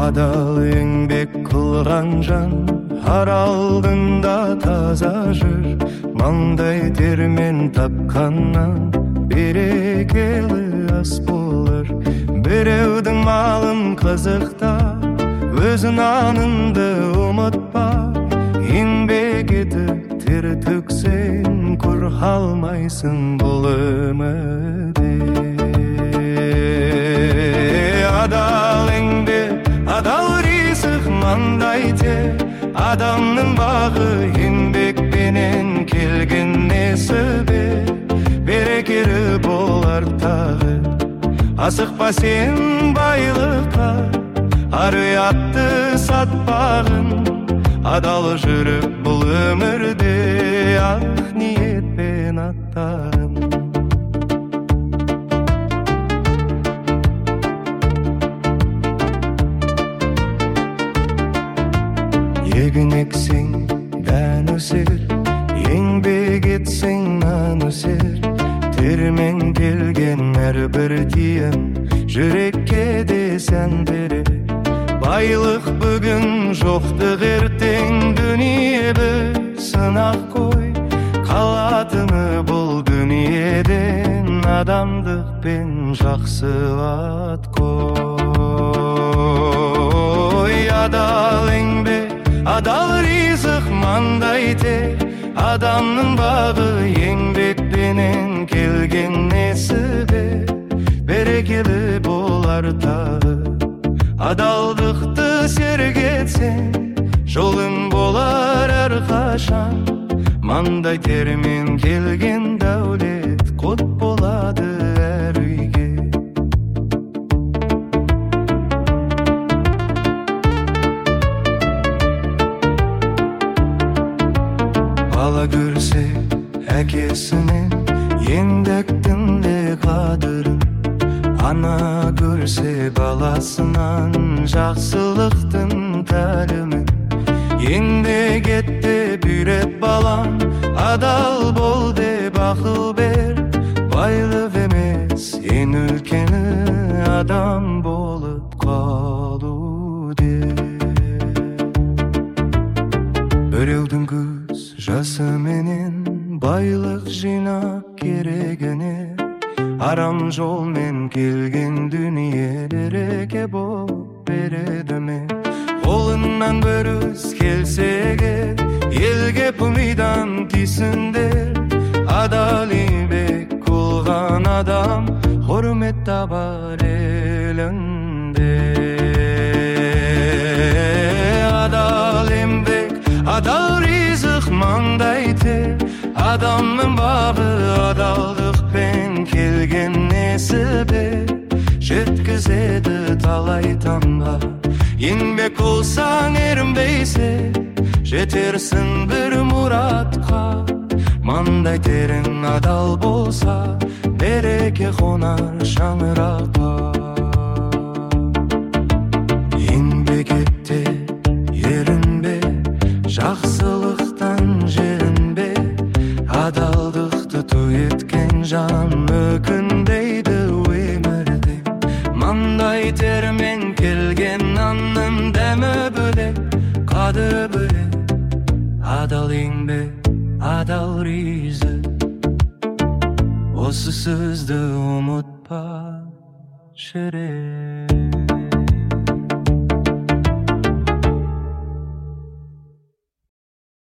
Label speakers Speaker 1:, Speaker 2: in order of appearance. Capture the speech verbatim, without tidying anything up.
Speaker 1: Adal еңбек кылган жан ар алдында таза жүр. Маңдай термен тапканнан берекелі ас болар. Біреудің малын қызықта өзін аныңды ұмытпа. Еңбек етіп тер төксең құр қалмайсың бұл өмірде. Адал еңбек, адал ризық маңдай тер. Адамның бағы еңбекпенен келген несібе. Берекелі болар тағы. Асықпа сен байлыққа, ар ұятты сатпағын. Адал жүріп бұл өмірде ақ ниетпен аттағын. Егін ексең дән өсер, еңбек етсең нан өсер. Термен келген әрбір тиын жүрекке де сән берер. Байлық бүгін жоқтық ертең дүние бір сынақ қой. Қалатыны бұл дүниеден адамдық пен жақсы ат қой. Адал еңбек, адал ризық маңдай тер. Адамның бағы еңбекпенен келген несібе. Берекелі болар тағы. Адалдықты сергетсең жолың болар әрқашан. Маңдай термен келген дәулет құт болады әр үйге. Бала көрсе әкесінен еңбектің де қадырын. Ана көрсе баласынан жақсылықтың тәлімін. Еңбек ет деп үйрет балам, адал бол деп ақыл бер. Байлық емес ең үлкені адам болып қалу деп. Біреудің көз жасыменен байлық жинап керегіне. Арам жолмен келген дүние береке боп береді ме? Қолынан бір өз келсеге елге пымидан тисіндер. Адал еңбек қылған адам құрмет табар елінде. Адал еңбек, адал ризық маңдай тер. Адамның бағы адалдықпен келген несібе. Жеткізеді талай таңға. Еңбек қылсаң ерінбейсің, жетерсің бір мұратқа. Маңдай терің адал болса, береке қонар шаңыраққа. Еңбек етте ерінбе, жақсылықтан жерінбе. Адалдықты ту еткен жан өкіндейді өмірде. Маңдай термен келген нанның дәмі бөлек, қады бөлек. Адал еңбек, адал ризық, осы сөзді ұмытпа жүрек.